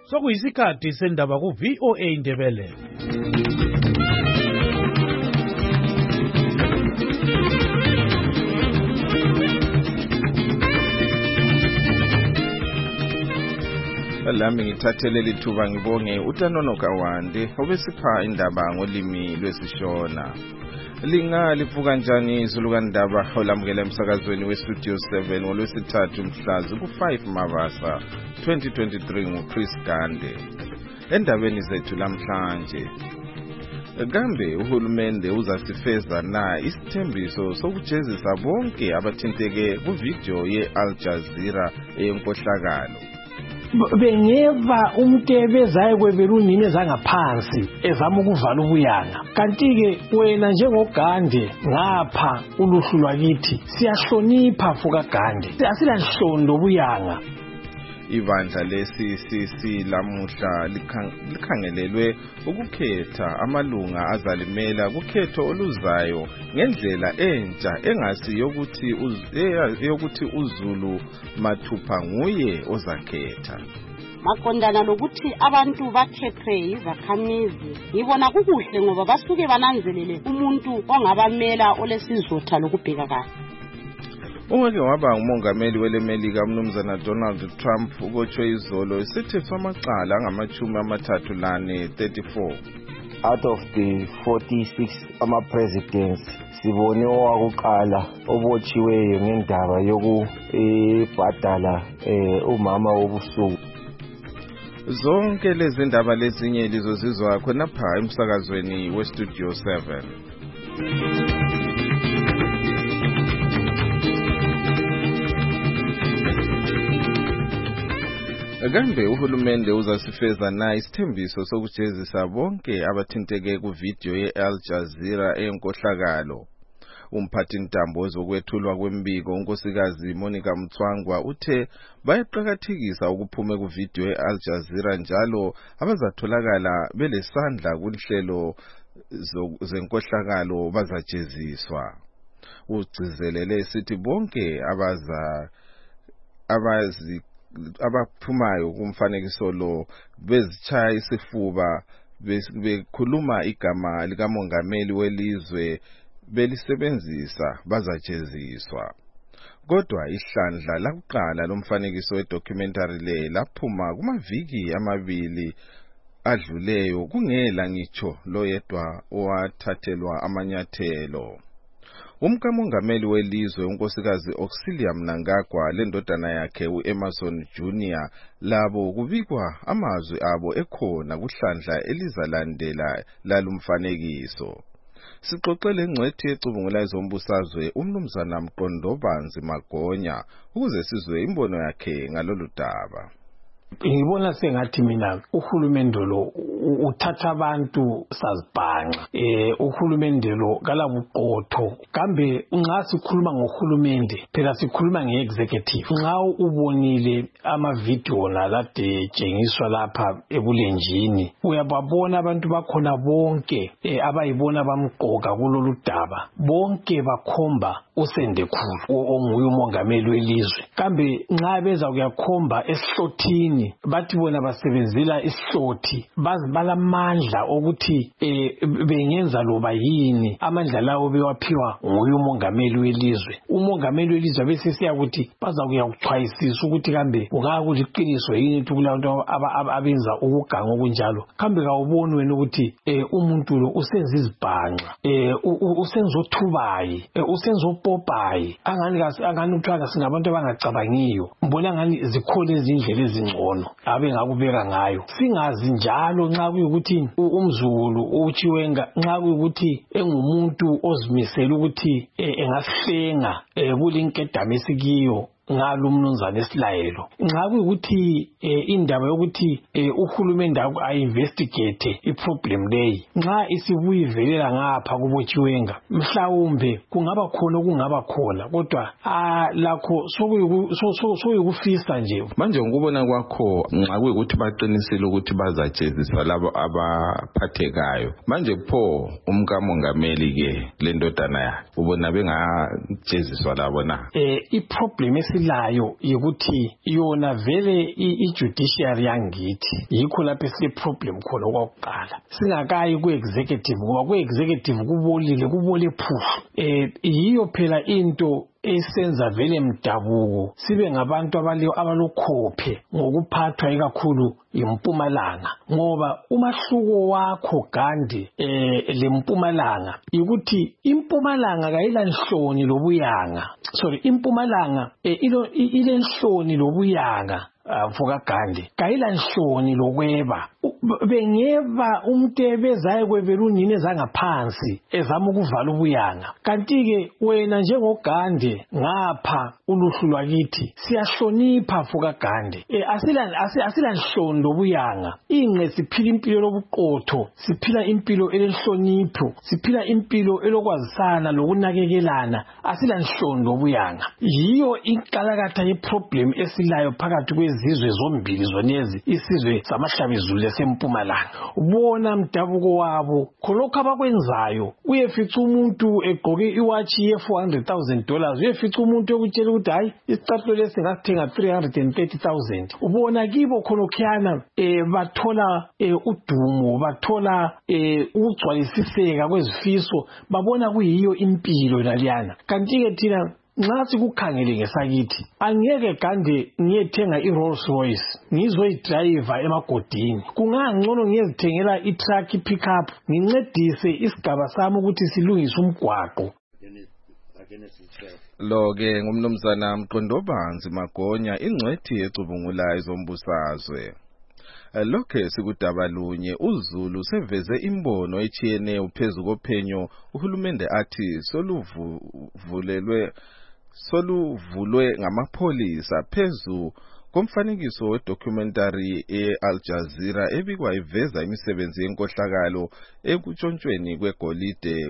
Sokuyisikhathi sendaba ku VOA Indebele. Lami ngithathele lithuba ngibonge uTanono Kawande obesipha indaba ngolimi lwesishona. Lingalivuka kanjani izulu kandaba olamukela emsakazweni weStudio 7 ngolwesithathu mhlazi ku5 Mabasa 2023 nguChris Gande. Endabeni zethu namhlanje kambe uhulumende uzasifeza na isithembiso sokujezisa bonke abathinteke kuvideo ye-Al Jazeera eyonkohlakalo. Bengeva umtebezayo kweberunini ezangaphansi ezama ukuvala ubuyanga. Kanti-ke wena njengogande ngapha uluhlu lwakithi siyahlonipha fuka Gande, asilanhlondo lobuyanga. Ibandla le-CCC lamuhla likhangelelwe ukukhetha amalunga azalimela kukhetho oluzayo ngendlela entsha engasi yokuthi uZulu Mathupha nguye ozakhetha. Maqondana lokuthi abantu bakhethwe izakhamizi, ngibona kukuhle ngoba basuke bananzelele umuntu ongabamela olesizotha lokubheka kahle. Ungeke waba ngumongameli welemelika umnumzana Donald Trump ukotshwe izolo isithetho amacala angama-34. Out of the 46 ama-presidents sibone owakuqala obotshiweyo ngendaba yokubhadala umama wobusuku. Zonke lezi ndaba lezinye lizozizwa khonapha emsakazweni weStudio 7. Kambe uhulumende uzasifeza na isithembiso sokujezisa bonke abathinteke kuvideo ye-Al Jazeera eyonkohlakalo. Umphathintambo wezokwethulwa kwembiko unkosikazi Monica Mtswangwa uthe bayaqhakathekisa ukuphume kuvideo ye-Al Jazeera njalo abazatholakala belesandla kunhlelo zenkohlakalo bazajeziswa. Ugcizelele sithi bonke abaphumayo kumfanekiso lo bezichaya isifuba bekhuluma igama likamongameli welizwe belisebenzisa bazajeziswa. Kodwa ihlandla lakuqala lomfanekiso wedocumentary le laphuma kumaviki amabili adluleyo kungela ngitsho loyedwa owathathelwa amanyathelo. Umkamongameli welizwe unkosikazi Auxilia Mnangagwa lendodana yakhe uEmerson Jr. labo kubikwa amazwi abo ekhona kuhlandla elizalandela lalumfanekiso. Sixoxele ingcwethi ecubungula ezombusazwe umnumzana Mqondobanzi Magonya ukuze sizwe imbono yakhe ngalolu daba. Ngibona sengathi mina uhulumende lo uthatha abantu sazibhanqa. Uhulumende lo kalabuqotho. Kambe nxa sikhuluma ngohulumende phela sikhuluma ngeexecutive. Nxa ubonile amavideo nalade tshengiswa lapha ebulenjini uyababona abantu bakhona bonke abayibona bamqoka kulolu daba. Bonke bakhomba uSendekhulu onguye umongameli welizwe. Kambe nxa beza kuyakhomba esihlothini bathi bona basebenzela isihlothi balamandla okuthi bengenza loba yini. Amandla lawo bewaphiwa nguye umongameli welizwe. Umongameli welizwe bese siyakuthi bazakuya kuchwayisisa ukuthi kambe ungakuliqiniso yini ukuthi kulanto abenza ukuganga okunjalo. Kambe kawuboni wena ukuthi umuntu lo usenza izibhanqa, usenza othubayi, usenza opopayi. Angani kuthiwa singabantu abangacabangiyo. Mbona ngani zikhona izindlela ezingcono abe ngakubeka ngayo. Singazi njalo nxa kuyukuthi umzulu uchiwenga nxa kuyukuthi engumuntu ozimisela ukuthi engasihlenga kulinkedama esikiyo ngalo umnumzana esilayelo. Nxa kuyukuthi indaba yokuthi uhulumende ayinvestigate iproblem leyi nxa isibuyivelela ngapha kubotshiwenga mhlawumbe kungaba khona okungaba khona kodwa lakho sokuyikufisa nje. Manje ngikubona kwakho nxa kuyukuthi baqinisile ukuthi bazajeziswa labo abaphathekayo. Manje pho umkamongameli ke lendodana yakhe ubona bengajeziswa labo na? Iproblem esilayo yikuthi yona vele i-judiciary yangithi yikho lapho sile-problem khona okwakuqala singakayi ku-executive ngoba ku-executive kubole phufu yiyo phela into esenza vele mdabuko sibe ngabantu abalokhophe ngokuphathwa ikakhulu impumalanga ngoba umahluko wakho Gandhi lempumalanga ukuthi impumalanga kayilanhloni lobuyanga impumalanga ilenhloni lobuyanga vuka Gandhi kayilanhloni lokweba bengeba umuntu ebezayo kwebela unini ezangaphansi ezama ukuvala ubuyanga kanti-ke wena njengogandhi ngapha uluhlu lwakithi siyahlonipha vuka Gandhi asilanhloni lobuyanga ingqe siphila impilo lobuqotho siphila impilo elenhlonipho siphila impilo elokwazisana lokunakekelana asilanhloni lobuyanga yiyo inkalakatha yeproblem esilayo phakathi kwezizwe zombili zonezi isizwe samahlabezulu lesempumalanga ubona mdabuko wabo khonokho abakwenzayo uyefica umuntu egqoke iwatch ye$400,000 uyefica umuntu ekutshela ukuthi hayi isicathulo lesi ngasithenga $330,000 ubona kibo khonokhiyana bathola udumo bathola ukugcwalisiseka kwezifiso babona kuyiyo impilo naliyana kanti-ke thina nxa sikukhangele ngesakithi angeke Gandhi ngiyethenga i-Rolls Royce ngizoyidrayiva emagodini kungangcono ngiyezithengela i-truck pickup ngincedise isigaba sami ukuthi silungise umgwaqo lo-ke ngumnumzana Mqondobanzi Magonya ingcwethi ecubungula ezombusazwe lokhe sikudaba lunye uZulu seveze imbono echiyeneyo phezu kophenyo uhulumende athi soluvulwe ngamapholisa phezu komfanekiso wedocumentary e-Al Jazeera ebikwa iveza imisebenzi yenkohlakalo ekutshontshweni kwegolide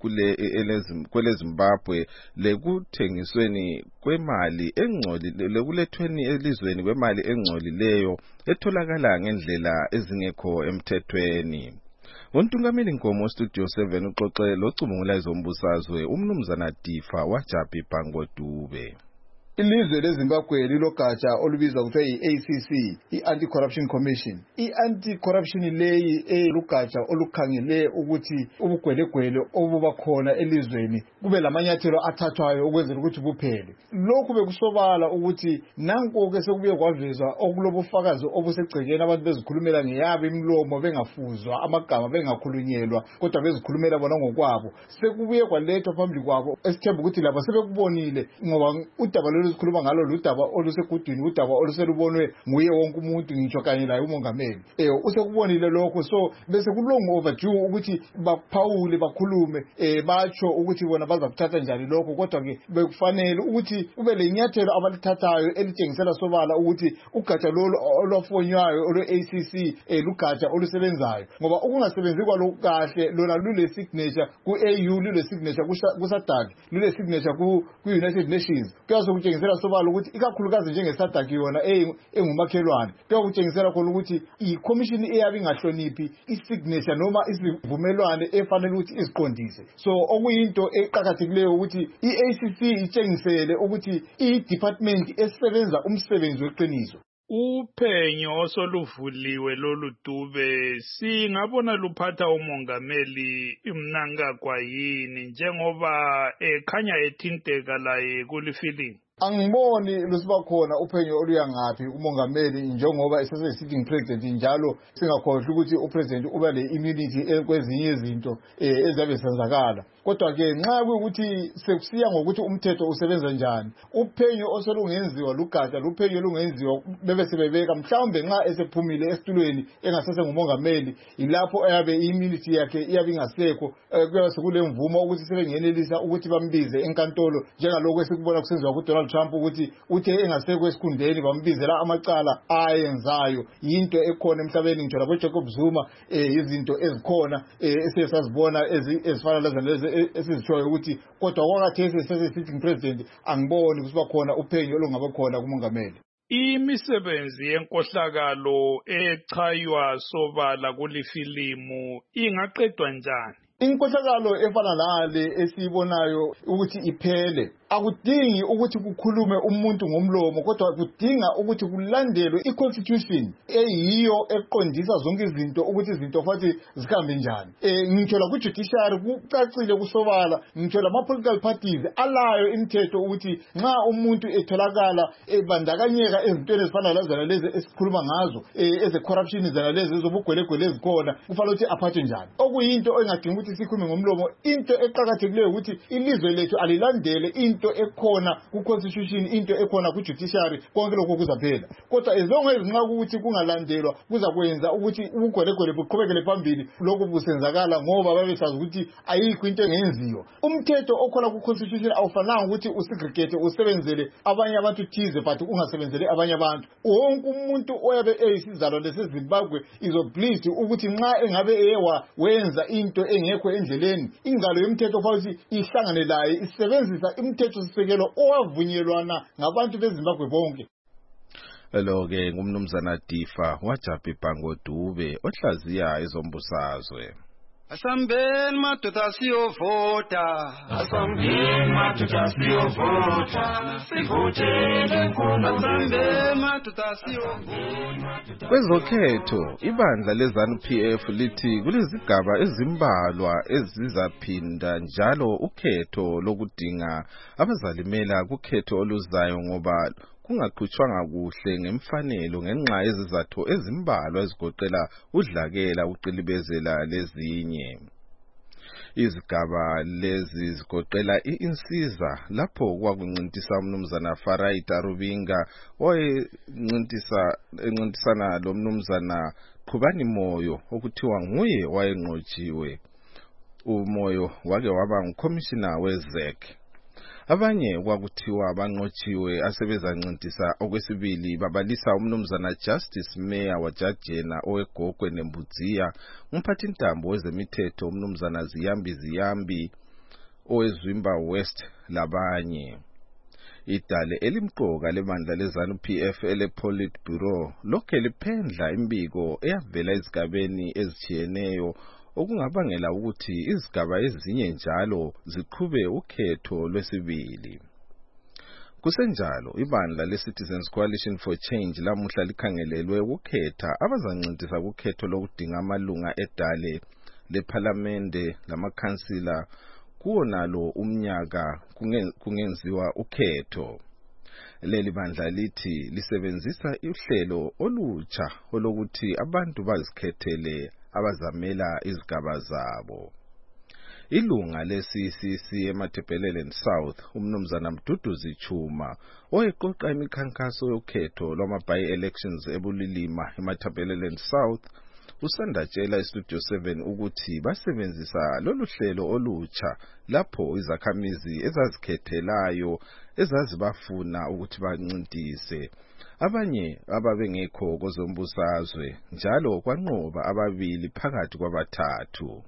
kwele Zimbabwe lekuthengisweni kwemali engcolile lekulethweni elizweni kwemali engcolileyo etholakala ngendlela ezingekho emthethweni. Untungameli Nkomo Studio 7 uxoxe locubungula ezombusazwe umnumzana Difa waJabi Bhangodube. Ilizwe leZimbabwe lilogatsha olubizwa kuthiwa yi-ACC, i-Anti-Corruption Commission. I-Anti-Corruption leyi elugatsha olukhangele ukuthi ubugwelegwele obuba khona elizweni kube lamanyathelo athathwayo ukwenzela ukuthi buphele. Lokhu bekusobala ukuthi nanko-ke sekubuye kwavezwa okulobufakazi obusegcekeni abantu bezikhulumela ngeyabo imlomo bengafuzwa amagama bengakhulunyelwa kodwa bezikhulumela bona ngokwabo. Sekubuye kwalethwa phambili kwabo esithemba ukuthi laba sebekubonile ngoba udaba sikhuluma ngalo ludaba olusegudwini udaba oluselubonwe nguye wonke umuntu ngitsho kanye laye umongameli usekubonile lokho so bese kulong overdue ukuthi baphawule bakhulume batsho ukuthi bona bazakuthatha njani lokho kodwa ke bekufanele ukuthi ube lenyathelo abalithathayo elitshengisela sobala ukuthi ugatsha lolu olwafonywayo olwe-ACC lugatsha olusebenzayo ngoba ukungasebenzi kwalo kahle lona lule signature ku-AU lule signature kuSADC lule signature ku-United Nations kuyazokuthi sobala ukuthi ikakhulukazi njengeSADC yona engumakhelwane kuyakutshengisela khona ukuthi i-commission eyabe ingahloniphi i-signature noma isivumelwane efanele ukuthi iziqondise so okuyinto eqhakathekileyo ukuthi i-ACC itshengisele ukuthi i-department esebenza umsebenzi weqiniso. Uphenyo osoluvuliwe lolu dube singabona luphatha umongameli imnankagwa yini njengoba ekhanya ethinteka laye kulifilimu. Angiboni lusiba khona uphenyo oluyangaphi umongameli njengoba esese-sitting president njalo singakhohlwa ukuthi upresident uba le-immunity kwezinye izinto ezabe zisenzakala kodwa-ke nxa kuyukuthi sekusiya ngokuthi umthetho usebenza njani uphenyo oselungenziwa lugatsha luphenyo lungenziwa bebe sebebeka mhlawumbe nxa esephumile esitulweni engasese ngumongameli ilapho ayabe i-immunity yakhe iyabe ingasekho kuyabe sekule mvumo ukuthi sebengenelisa ukuthi bambize enkantolo njengalokho esikubona kusenziwa kuDonald Trump ukuthi uthe engasekho esikhundleni bambizela amacala ayenzayo into ekhona emhlabeni ngitsho labo Jacob Zuma izinto ezikhona esesazibona ezifana lezi esizitshoyo ukuthi kodwa kwakathesi sesesitting president angiboni kusiba khona uphenyo olungaba khona kumongameli. Imisebenzi yenkohlakalo echaywa sobala kulifilimu ingaqedwa njani? Inkohlakalo efana nale esibonayo ukuthi iphele akudingi ukuthi kukhulume umuntu ngomlomo kodwa kudinga ukuthi kulandelwe i-constitution eyiyo eqondisa zonke izinto ukuthi izinto futhi zihambe njani. Ngitsho la ku-judiciary kucacile kusobala, ngitsho lama-political parties alayo imithetho ukuthi nxa umuntu etholakala ebandakanyeka ezintweni ezifana lazana lezi esikhuluma ngazo eze-corruption zana lezi ezobugwelegwele ezikhona kufanele ukuthi aphathwe njani. Okuyinto engadinga ukuthi sikhulume ngomlomo. Into eqakathekileyo ukuthi ilizwe lethu alilandele into ekhona ku-constitution, into ekhona ku-judiciary, konke lokho kuzaphela. Kodwa as long as nxa ukuthi kungalandelwa kuzakwenza ukuthi ubugwelegwele buqhubekele phambili lokhu busenzakala ngoba babesazi ukuthi ayikho into engenziwa. Umthetho okhona ku-constitution awufananga ukuthi usegregate usebenzele abanye abantu thize but ungasebenzele abanye abantu. Wonke umuntu oyabe eyisizalo leseZimbabwe is-obliged ukuthi nxa engabe wenza into engekho endleleni, ingalo yomthetho futhi ihlangane laye isebenzisa imithetho sisekelo owavunyelwana ngabantu beZimbabwe bonke. Lo-ke ngumnumzana Difa waJabi Bhango Dube ohlaziya ezombusazwe. Asambeni madoda siyovota, asambeni madoda siyovota, sivotele nkundla, asambeni madoda siyovota. Kwezokhetho ibandla leZANU-PF lithi kulezigaba ezimbalwa ezizaphinda njalo ukhetho lokudinga abazalimela kukhetho oluzayo ngoba kungaqhutshwanga kuhle ngemfanelo ngenxa yezizathu ezimbalwa ezigoqela udlakela uqilibezela lezinye. Izigaba lezi zigoqela insiza lapho kwakuncintisa umnumzana Faraita Rubinga oyencintisana lo mnumzana Qhubani Moyo okuthiwa nguye wayenqotshiwe. uMoyo wake waba ngumkomishina weZEC. Abanye kwakuthiwa banqotshiwe asebezancintisa okwesibili babalisa umnumzana Justice Mayor waJajena owegogwe neMbudziya, umphathintambo wezemithetho umnumzana Ziyambi owezwimba West labanye. Idale elimqoka lebandla leZANU-PF ele-Politburo lokhe liphendla imbiko eyavela ezigabeni ezitshiyeneyo okungabangela ukuthi izigaba ezinye njalo ziqhube ukhetho lwesibili. Kusenjalo ibandla leCitizens Coalition for Change lamuhla likhangelelwe ukukhetha abazancintisa kukhetho lokudinga amalunga edale leParliamente lamakhansila kuwonalo umnyaka kungenziwa ukhetho. Leli bandla lithi lisebenzisa uhlelo olutsha olokuthi abantu bazikhethele abazamela izigaba zabo. Ilunga le-CCC eMatabeleland South umnumzana Mduduzi Chuma oyeqoqa imikhankaso yokhetho lwama-by-elections eBulilima eMatabeleland South usandatshela iStudio 7 ukuthi basebenzisa lolu hlelo olutsha lapho izakhamizi ezazikhethelayo ezazibafuna ukuthi bancintise. Abanye ababengekho kozombusazwe njalo kwanqoba ababili phakathi kwabathathu.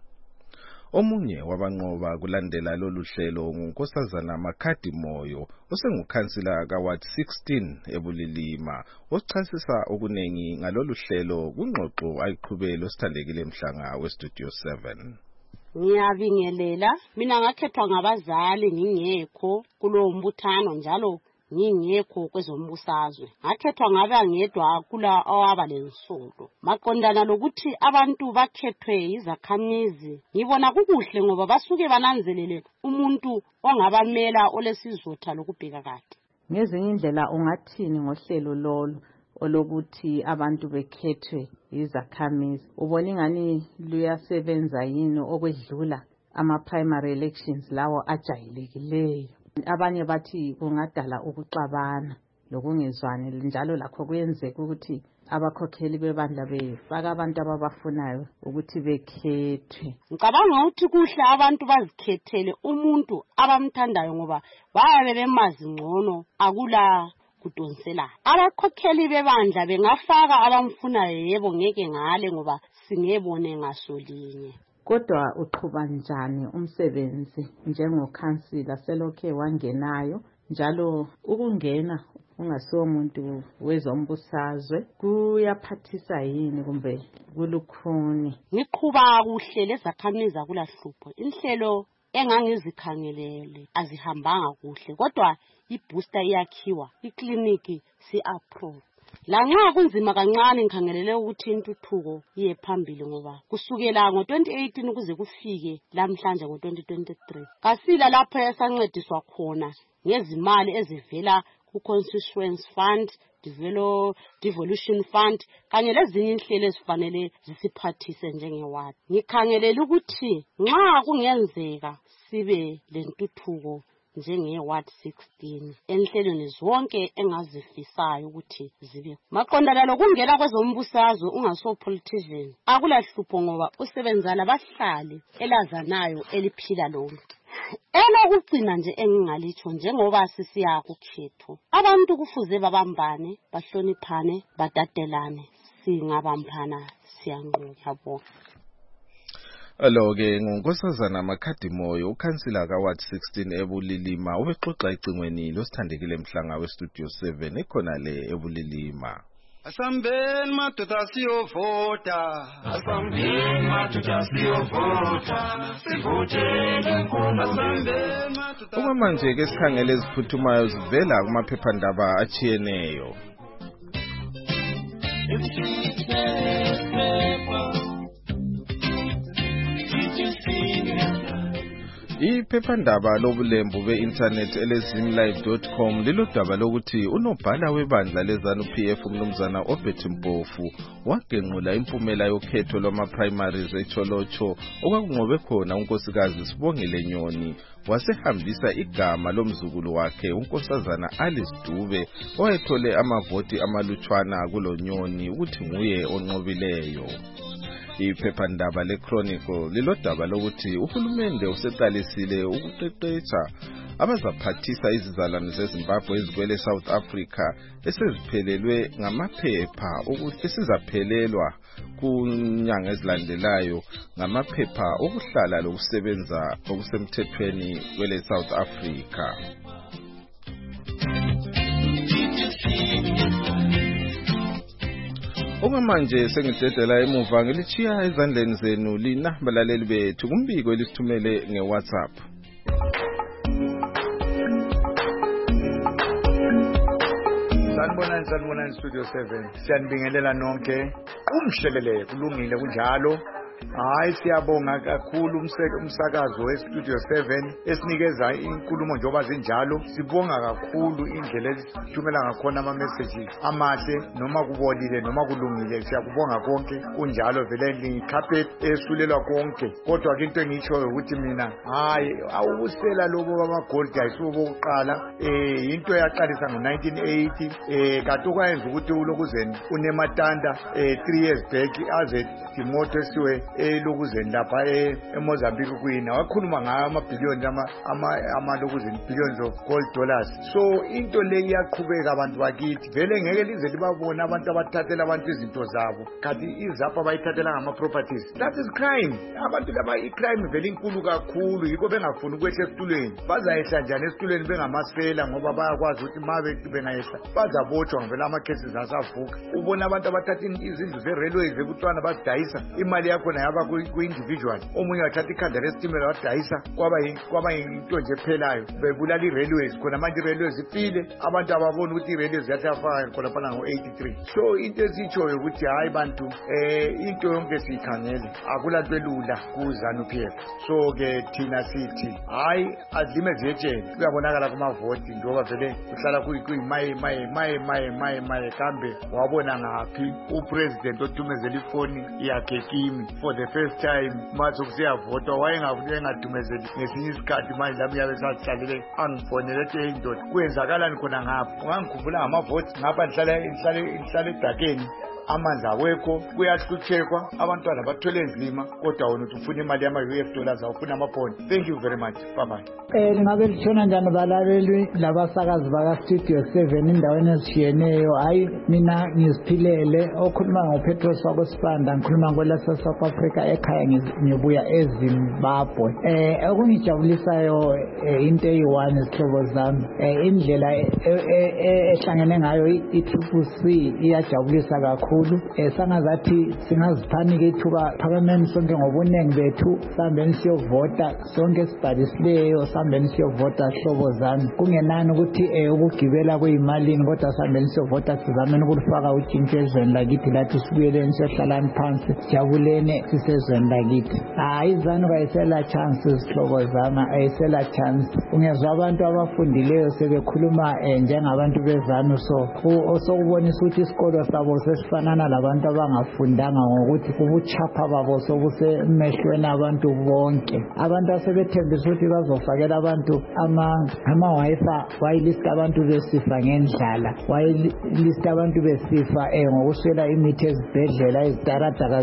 Omunye wabanqoba kulandela lolu hlelo nguNkosazana Makhadi Moyo osengukhansila kaWard 16 eBulilima ochasisa okunengi ngalolu hlelo kungxoxo ayiqhubele osithandekile mhlanga weStudio 7. Ngiyabingelela, mina ngakhethwa ngabazali ngingekho kulowo mbuthano njalo ngingekho kwezombusazwe. Ngakhethwa ngabe ngedwa kula owaba lensolo. Maqondana lokuthi abantu bakhethwe izakhamizi, ngibona kukuhle ngoba basuke bananzelele umuntu ongabamela olesizotha lokubheka kade. Ngezinye indlela ungathini ngohlelo lolo olokuthi abantu bekhethwe izakhamizi? Ubona ingani luyasebenza yini okwedlula ama-primary elections lawo ajayelekileyo? Abanye bathi kungadala ukuxabana lokungezwani njalo lakho kuyenzeka ukuthi abakhokheli bebandla befaka abantu ababafunayo ukuthi bekhethwe. Ngicabanga ukuthi kuhle abantu bazikhethele umuntu abamthandayo ngoba bayabe bemazi ngcono akula kudonselana. Abakhokheli bebandla bengafaka abamfunayo yebo ngeke ngale ngoba singebone ngasolinye. Kodwa uqhuba njani umsebenzi njengokhansila selokhe wangenayo njalo ukungena ungasiwo umuntu wezombusazwe kuyaphathisa yini kumbe kulukhuni? Ngiqhuba kuhle lezakhamizi akulahlupho. Inhlelo engangizikhangelele azihambanga kuhle, kodwa ibooster iyakhiwa, ikliniki si-approve. Lanxa kunzima kancane ngikhangelele ukuthi intuthuko iye phambili ngoba kusukela ngo-2018 kuze kufike lamhlanje ngo-2023 kasila lapho esancediswa khona ngezimali ezivela ku-Constituency Fund, Devolution Fund kanye lezinye inhlelo ezifanele zisiphathise njengeward. Ngikhangelele ukuthi nxa kungenzeka sibe lentuthuko njenge-Ward 16 enhlelweni zonke engazifisayo ukuthi zibe. Maqondana lokungena kwezombusazwe ungasopolitician akulahlupho ngoba usebenza labahlali elazanayo eliphila lona. Elokugcina nje engingalitho njengoba sisiya kukhetho, abantu kufuze babambane, bahloniphane, badatelane, singabambana siyanqoba yabo. Alo-ke ngunkosazana Makhadimoyo, ukhansila kaWard 16 eBulilima, ubexoxa icingweni losithandekile Mhlanga weStudio 7 ekhona le eBulilima. Asambeni madoda siyovota, asambeni madoda siyovota, sivotele asambeni madoda. Okwamanje ke sikhangele eziphuthumayo zivela kumaphephandaba achiyeneyo. Iphephandaba lobulembu be-internet elezimlive.com lilodaba lokuthi unobhala webandla leZANU-PF umnumzana Obert Mpofu wagenqula impumela yokhetho lwama-primaries eCholocho okwakungobe khona unkosikazi Sibongile Nyoni wasehambisa igama lomzukulu wakhe unkosazana Alice Dube owayethole amavoti amalutshwana kulo Nyoni ukuthi nguye onqobileyo. Iphephandaba leChronicle lilodaba lokuthi uhulumende useqalisile ukuqeqesha abazaphathisa izizalwane zeZimbabwe ezikwele South Africa eseziphelelwe ngamaphepha ukuthi sizaphelelwa kunyanga ezilandelayo ngamaphepha okuhlala lokusebenza okusemthethweni kwele South Africa. Okwamanje sengidedela emuva ngilichiya ezandleni zenu lina balaleli bethu kumbiko elisithumele ngeWhatsApp. Sanibonani Studio 7. Siyanibingelela nonke. Umhlelele kulungile kunjalo. Hayi siyabonga kakhulu umsakazo weStudio 7 esinikeza inkulumo njoba zinjalo. Sibonga kakhulu indlela esithumela ngakhona ama messages amahle noma kubolile noma kulungile. Siyakubonga konke kunjalo vele likhaphe esulelwa konke. Kodwa ke into engitsho ukuthi mina hayi awusela lobo bama gold guys bokuqala into yaqalisa ngo1980 kanti okwayenza ukuthi ulokuzeni unematanda 3 years back aze Timoto esiwe elokuzeni lapha eMozambique kuyina wakhuluma ngayo amabhiliyoni amalokuzeni billions of gold dollars. So into le iyaqhubeka abantu bakithi vele ngeke lize libabona abantu abathathela abantu izinto zabo kanti izapha bayithathela ngama properties. That is crime. Abantu laba icrime vele inkulu kakhulu yiko bengafuni ukwehla esitulweni. Bazayehla njani esitulweni bengamasela ngoba bayakwazi ukuthi mabe bengayehla bazabotshwa vele ama cases asavuka. Ubona abantu abathatha izindlu ze-railways ekutwana bazidayisa imali yakho yaba ku-individual omunye wathatha ikhanda lesitimela wadayisa kwaba into nje phelayo bebulala i-railways khona manje i-railways ifile abantu ababona ukuthi i-railways yafaka khona phana ngo-83. So into esitshoyo ukuthi hayi bantu into yonke siyikhangele akulanto elula kuZANU-PF. So ke thina sithi hayi azime ziyetshela kuyabonakala kumavoti njengoba vele kuhlala kuyimaye kambe wabona ngaphi upresident othumezela ifoni yakhe kimi for the first time mathi kusiyavotwa wayengafuni engadumezeli ngesinye isikhathi manje lami yabe sahlalele angifonele ethi indoda kwenzakalani khona ngapha ungangikhumbula ngamavoti ngapha nihlale edakeni amanzi awekho kuyahluthekwa abantwana bathwele nzima kodwa wona uthi ufuna imali yama-US dollars awufuna amaphondi. Thank you very much. Bye-bye. Ngabe lishona njani balaleli labasakazi baka-Studio 7 indaweni ezishiyeneyo. Hayi mina ngiziphilele okhuluma ngoPetros wakosibanda ngikhuluma ngolasa South Africa ekhaya ngibuya eZimbabwe. Okungijabulisayo into eyi-1 izihlobo zami indlela ehlangene ngayo i-TCC iyajabulisa kakhulu. kakhulu sangazathi singaziphanika ithuba phakameni sonke ngobuningi bethu sihambeni siyovota sonke sibhalisileyo sihambeni siyovota hlobo zami kungenani ukuthi ukugibela kuyimalini kodwa sihambeni siyovota sizameni ukulifaka utshintsho ezweni lakithi lathi sibuyeleni siyohlalani phansi sijabuleni sisezweni lakithi izanu kayisela chance hlobo zami ayisela chance ungezwa abantu abafundileyo sebekhuluma njengabantu bezanu so osokubonisa ukuthi isikolo sabo sesifanana labantu abangafundanga ngokuthi ubuchapha babo sobusemehlweni abantu bonke abantu asebethembisa ukuthi bazofakela abantu ama-Wi-Fi wayilista abantu besifa ngendlala wayilista abantu besifa ngokuswela imithi ezibhedlela izitaradaka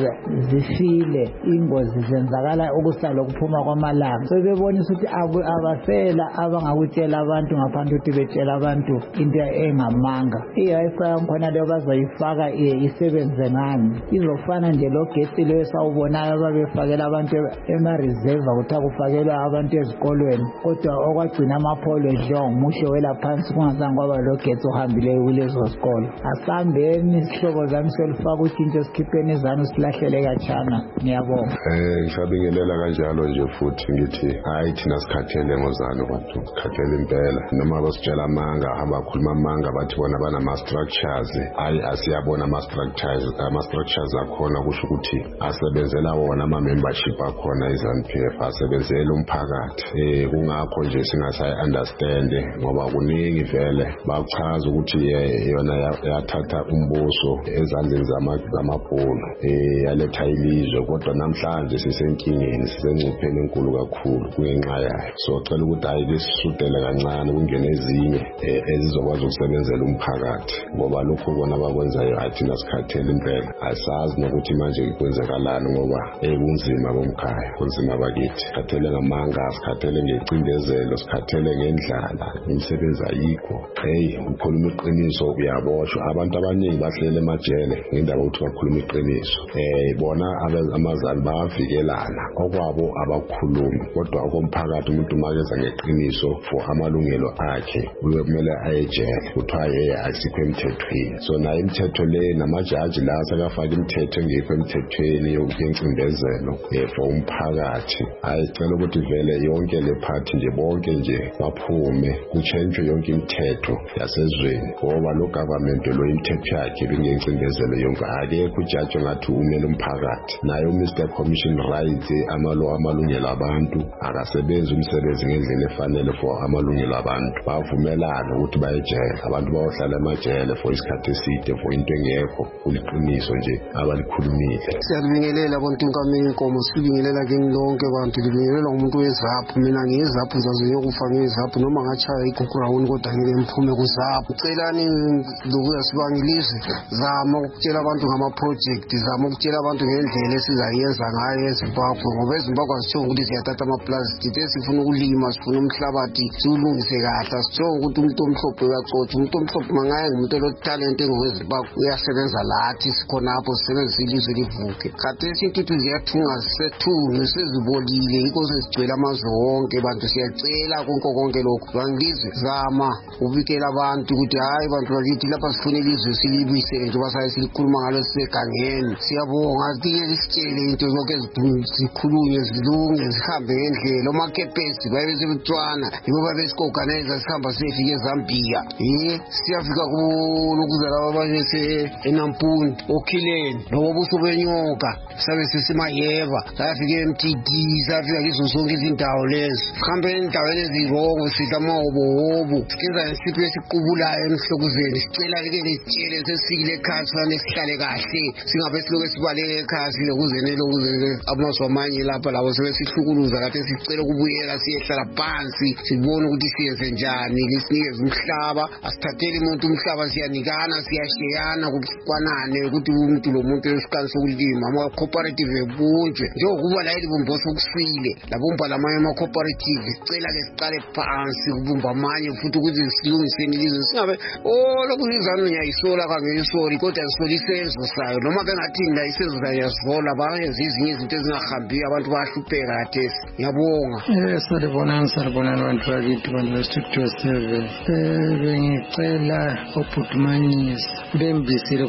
zifile ingozi zenzakala ukusala ukuphuma kwamalanga so bebonisa ukuthi abasela abangakutshela abantu ngaphandle ukuthi betshela abantu into engamanga i-Wi-Fi yangikhona leyo bazoyifaka isebenze ngani izofana nje lo gesi leyo sawubonayo ababefakela abantu ema-reserve ukuthi akufakelwa abantu ezikolweni kodwa okwagcina amapholo edliwa ngumushe wela phansi kungazange kwaba lo gesi ohambileyo kulezo zikolo asihambeni sihlobo zami selifaka utshintsho sikhipheni izanu silahlele katshana ngiyabonga ngisabingelela kanjalo nje futhi ngithi hayi thina sikhathele ngozanu bantu sikhathele impela noma basitshela amanga abakhuluma amanga bathi bona banama-structures hayi asiyabona ama-structures akhona kusho ukuthi asebenzela wona ama-membership akhona i-ZANU-PF asebenzela umphakathi kungakho nje singasayi-understand ngoba kuningi vele bachaza ukuthi yona yathatha umbuso ezandleni zamabhulu yaletha ilizwe kodwa namhlanje sisenkingeni sisengcupheni enkulu kakhulu kungenxa yayo so cela ukuthi hayi lesisudele kancane kungene ezinye ezizokwazi ukusebenzela umphakathi ngoba lokho bona bakwenzayo hayi thina sikhathele impela asazi nokuthi manje kwenzekalani ngoba kunzima bomkhaya kunzima bakithi sikhathele ngamanga sikhathele ngecindezelo sikhathele ngendlala imisebenzi ayikho ukhuluma iqiniso uyaboshwa abantu abaningi bahlele emajele ngendaba ukuthi bakhuluma iqiniso bona amazali bayavikelana okwabo abakhulumi kodwa okomphakathi umuntu makeza ngeqiniso for amalungelo akhe kumele ayejele kuthiwa asikho emthethweni so nayo imithetho le namajaji la sekafaka imithetho engekho emthethweni yencindezelo for umphakathi ayicela ukuthi vele yonke le phathi nje bonke nje baphume kuchenjwe yonke imithetho yasezweni ngoba lo government lo imithetho yakhe bengencindezelo yonke akekho ujaji ngathi umele umphakathi nayo Mr Commission rights amalungelo abantu akasebenzi umsebenzi ngendlela efanele for amalungelo abantu bavumelana ukuthi bayejele abantu bayohlala emajele for isikhathi eside for into engekho kuliqiniso nje abalikhulumile siyabingelela abantu inkomo sibingelela kini lonke abantu libingelela umuntu wezaphu mina ngiyezaphu zazo yokufa ngezaphu noma ngachaya igugrawuni kodwa ngeke mphume kuzaphu celani lokuya sibangilizwe zama ukutshela abantu ngama-project zama ukutshela abantu ngendlela esizayenza ngayo eZimbabwe ngoba eZimbabwe asitsho ukuthi siyathatha amaplastic esifuna ukulima sifuna umhlabathi siwulungise kahle asitsho ukuthi umuntu omhlophe uyacotha umuntu omhlophe mangaye ngumuntu elotalent engoweZimbabwe uyasebenza lathi sikhonapho sisebenzisa ilizwe livuke khathesi intuthu ziyathunga sethungi sezibolile yikho sezigcwele amazwe wonke bantu siyacela konke lokhu bangilizwe zama ubikela abantu ukuthi hayi bantu bakithi lapha sifuna ilizwe silibuyisele njengoba saye silikhuluma ngalo sisegangeni siyabonga siyeke sitshele into zonke zikhulunywe zilunge zihambe ngendlela omakepesi baye sebetshwana yibo babesikorganiza sihamba siyefika eZambia siyafika kulokuzala abanye eNampundi okhileni nobuso benyoka sabe sesimayeva sayafika eMTD sayafika kizo zonke izindawo lezi sihambe endaweni ezirongo sidla amahobohobo sikenza isipho esiqubulayo emhlokuzeni sicela ke lesitshele sesifikile ekhaya sifanele sihlale kahle singabe siloke sibaleke ekhaya silokuzenele amazwe amanye lapha labo sebesihlukuluza kade sicela ukubuyela siyehlala phansi sibone ukuthi siyenze njani lisinikeze umhlaba asithathele umuntu umhlaba siyanikana siyasheyana kukwanane ukuthi umuntu lo muntu esikani sokulima ama-cooperative ebunjwe njengokuba la ilibumboso okusile labumba lamanye ama-cooperative sicela ke siqale phansi kubumba amanye futhi ukuthi silungiseni ilizwe singabe lokhu izanu ngiyayisola kangeyisoli kodwa ngisoli isenzo sayo noma bengathini la isenzo sayo yazivola bayenza ezinye izinto ezingahambiyo abantu bayahlupheka kathesi ngiyabonga salibonani bantu bakithi bantu bestudio 7 bengicela obhudumanyisa bembisile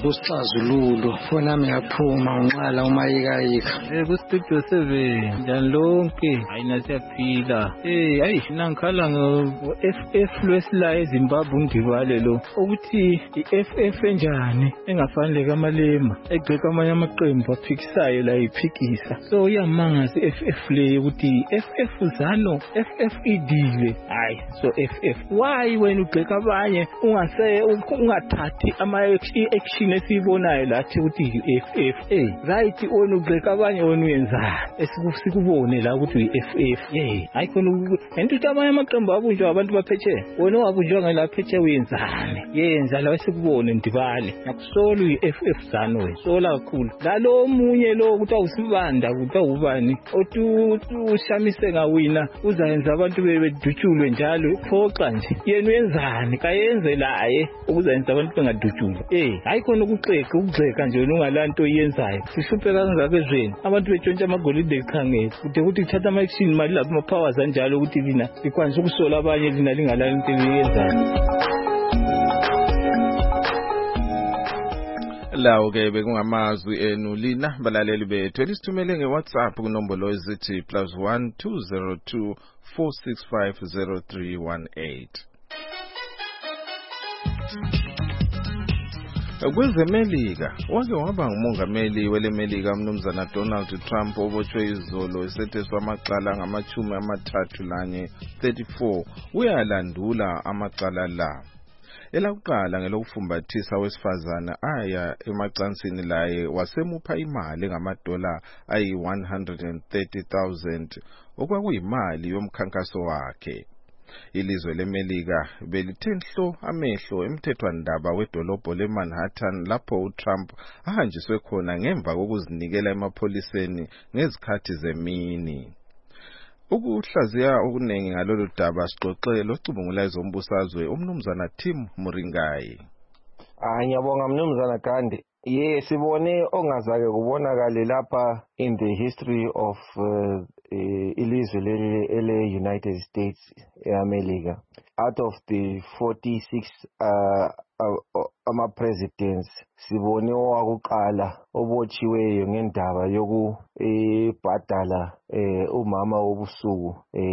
kusixazululo fonami yaphuma unqala umayikayika ku-Studio 7 njani lonke hayi nasiyaphila hayi nangikhala ngo-FF lwesila eZimbabwe undibale lo ukuthi i-FF enjani engafaneleka amalema egceka amanye amaqembu aphikisayo la iphikisa so uyamangaza i-FF le ukuthi FF zano FF idile hayi so FF why wena ugceka abanye ungathathi ama-action esiyibonayo lathi ukuthi i-FF right wena ugceka abanye wena uyenzani sikubone la ukuthi uyi-FF hayi khona ento ukuthi amanye amaqembu abunjwa abantu baphetsheya wena wabunjwa ngala phetsheya uyenzani yenza la sikubone ndibale nakusola uyi-FF zano wena sola kakhulu lalo omunye lo ukuthi awusibanda ukuthi awubani othi ushamise ngawina uzayenza abantu bedutshulwe njalo phoxa nje yena uyenzani kayenze laye ukuzenza abantu bengadutshulwa hayi khona ukugxeka nje wena ungalanto oyenzayo sihluphe kangaka ezweni abantu betshontsha amagolide ekhangela kude ukuthi kuthatha ama-action mali lapho ama-powers anjalo ukuthi lina likwanisa ukusola abanye lina lingalali into eliyenzayo. Lawo ke bekungamazwi enu lina balaleli bethu elisithumele ngeWhatsApp kunombolo ezithi +1 202 465 0318. Kwezemelika wake waba ngumongameli welemelika umnumzana Donald Trump obotshwe izolo esetheswa amacala ngama-34 uyalandula amacala la. Elakuqala ngelokufumbathisa wesifazana aya emacansini laye wasemupha imali engamadola ayi-130,000 okwakuyimali yomkhankaso wakhe. Ilizwe lemelika belithe nhlo amehlo emthethwandaba wedolobho leManhattan lapho uTrump ahanjiswe khona ngemva kokuzinikela emapholiseni ngezikhathi zemini. Ukuhlaziya okunengi ngalolu daba sixoxele ocubungula ezombusazwe umnumzana Tim Muringai. Ngiyabonga mnumzana Gandhi. Sibone ongazake kubonakala lapha in the history of ilizwe le-United States eAmerica. Out of the 46 ama-presidents sibone owakuqala obotshiweyo ngendaba yokubhadala umama wobusuku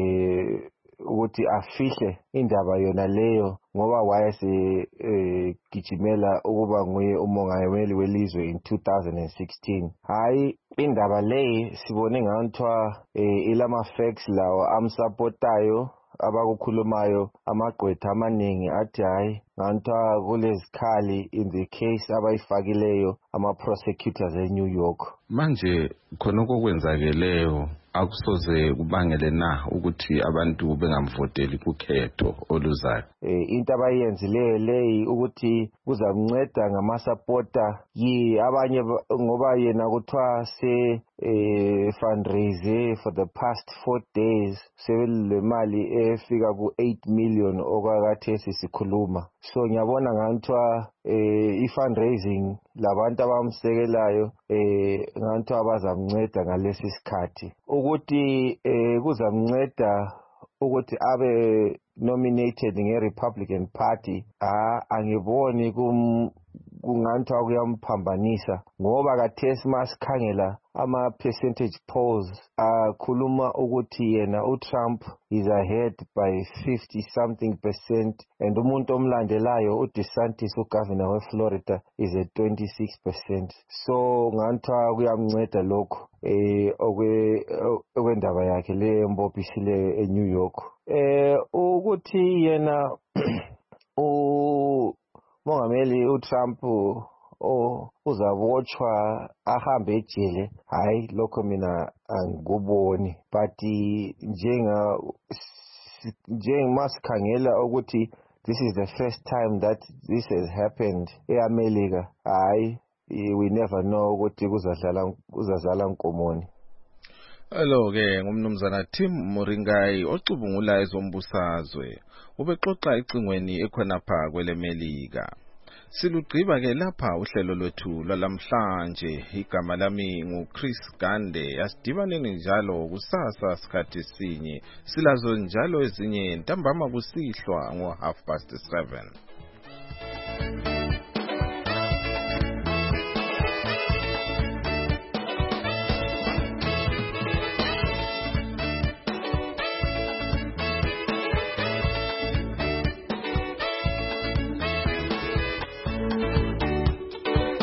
ukuthi afihle indaba yona leyo ngoba wayesegijimela ukuba nguye umongameli welizwe in 2016. Hayi indaba leyi sibone nganthiwa ilama-facts lawo amsapotayo abakukhulumayo amagqwetha amaningi athi hayi nganthiwa kulezikhali in the case abayifakileyo ama-prosecutors eNew York. Manje khonoko kwenzakeleyo akusoze kubangele na ukuthi abantu bengamvoteli kukhetho oluzayo. Into abayenzileyo leyi ukuthi kuzamnceda ngamasapota abanye ngoba yena kuthiwa fundraise for the past 4 days sebele mali efika ku-8 million okwakhathesi sikhuluma. So ngiyabona nganthiwa i-fundraising labantu abamsekelayo nganthiwa bazamnceda ngalesi sikhathi ukuthi kuzamnceda ukuthi abe nominated nge-Republican Party. Angiboni kunganthiwa kuyamphambanisa ngoba kathesi masikhangela ama-percentage polls akhuluma ukuthi yena uTrump is ahead by 50-something%, and umuntu omlandelayo uDeSantis ugovernor weFlorida is at 26%. So nganthiwa kuyamnceda lokho okwendaba yakhe le embophisile eNew York. Ukuthi yena umongameli uTrump uzabotshwa ahambe ejele, hayi lokho mina angikuboni, but njengasikhangela ukuthi this is the first time that this has happened eAmerica, hayi we never know ukuthi kuzadlala nkomoni. Hello ke ngumnumzana Tim Muringai ocubungula ezombusazwe ubexoxa icingweni ekhonapha kwelemelika. Silugqiba ke lapha uhlelo lwethu lwalamhlanje. Igama lami nguChris Gande. Asidibaneni njalo kusasa sikhathi sinye. Silazo njalo ezinye ntambama kusihlwa ngo 7:30.